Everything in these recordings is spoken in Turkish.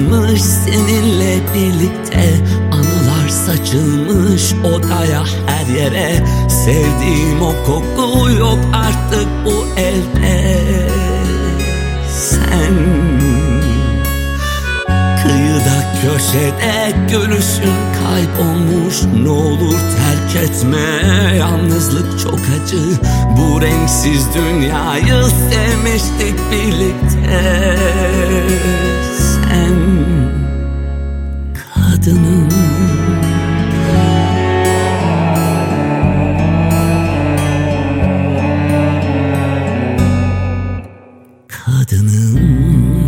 toplanmış seninle birlikte. Anılar saçılmış odaya, her yere. Sevdiğim o koku yok artık bu evde. Sen kıyıda köşede, gülüşün kaybolmuş. Ne olur terk etme, yalnızlık çok acı. Bu renksiz dünyayı sevmiştik birlikte. Sen kadınım. Kadınım.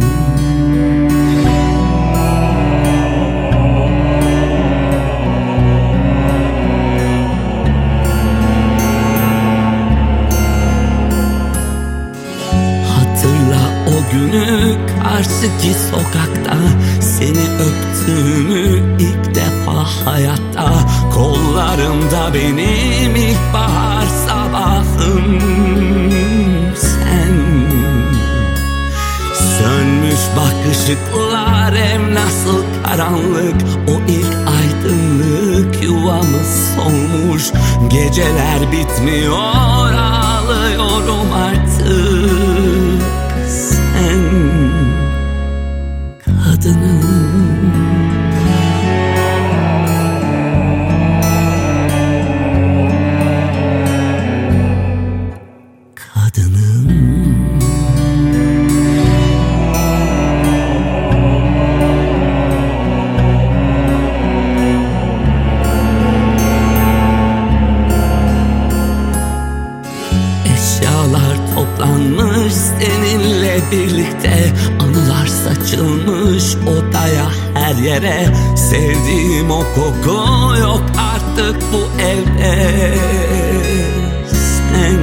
Günü karşıki sokakta seni öptüğümü ilk defa hayatta. Kollarımda benim ilkbahar sabahım. Sen sönmüş bak ışıklar, ev nasıl karanlık. O ilk aydınlık, yuvamız solmuş. Geceler bitmiyor, ağlıyorum artık. Sen kadınım. Kadınım. Eşyalar toplanmış seninle birlikte. Anılar saçılmış odaya, her yere. Sevdiğim o koku yok artık bu evde. Sen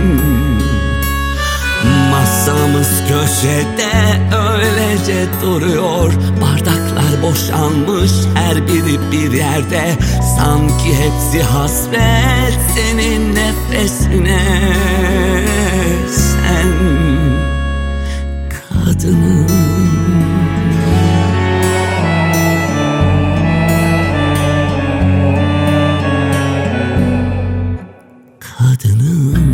masamız köşede öylece duruyor. Bardaklar boşalmış, her biri bir yerde. Sanki hepsi hasret senin nefesine. Sen kadınım. Kadınım.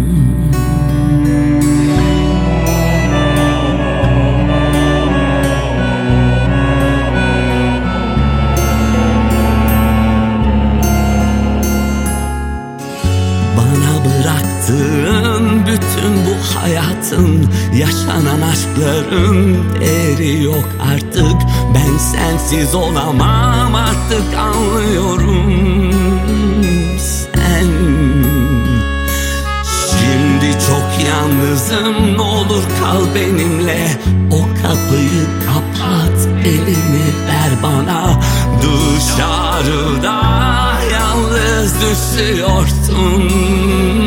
Bana bıraktığın bütün bu hayatın, yaşanan aşkların değeri yok artık. Ben sensiz olamam artık, anlıyorum. Sen şimdi çok yalnızım, ne olur kal benimle. O kapıyı kapat, elini ver bana. Dışarıda yalnız düşüyorsun.